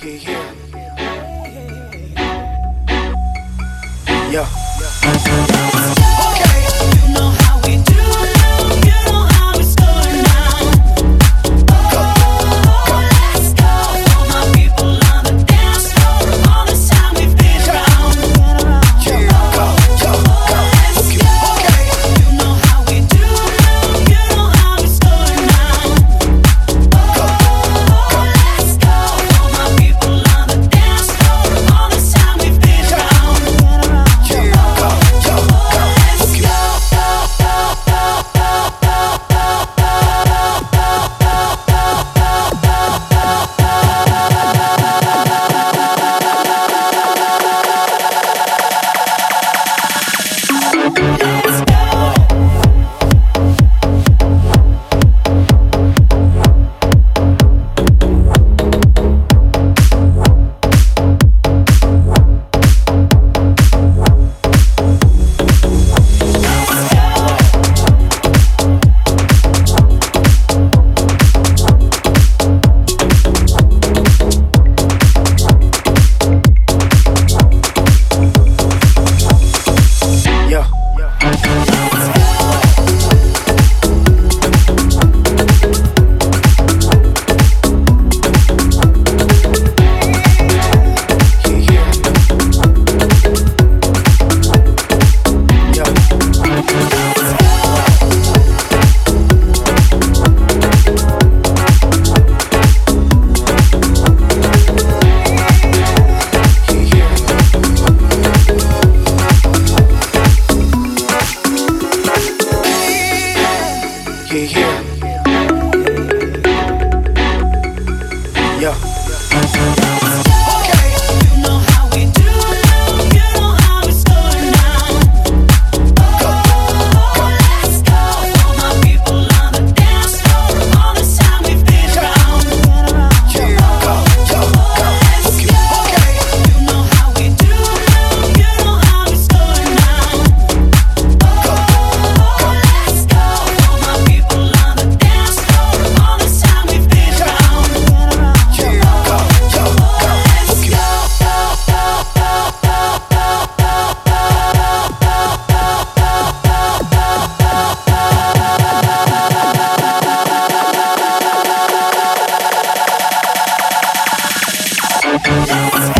Yeah. Yeah. Okay. You know how we do. You know how it's going down. Let's go. All my people on the dance floor. All the time we've been around. Yeah. Go. Let's go. Okay. You know how we do. You know how it's going down. Let's go. All my people on the dance floor. All the time we've been around. Yeah. Go. Let's go. Let's go. Yeah. Yeah. Okay. You know how we do. You know how it's going down. Let's go. All my people on the dance floor. All the time we've been around. Yeah. Go. Let's go. Okay. You know how we do. You know how it's going down. Let's go. All my people on the dance floor. All the time we've been around. Yeah. Go. Let's go. Let's go.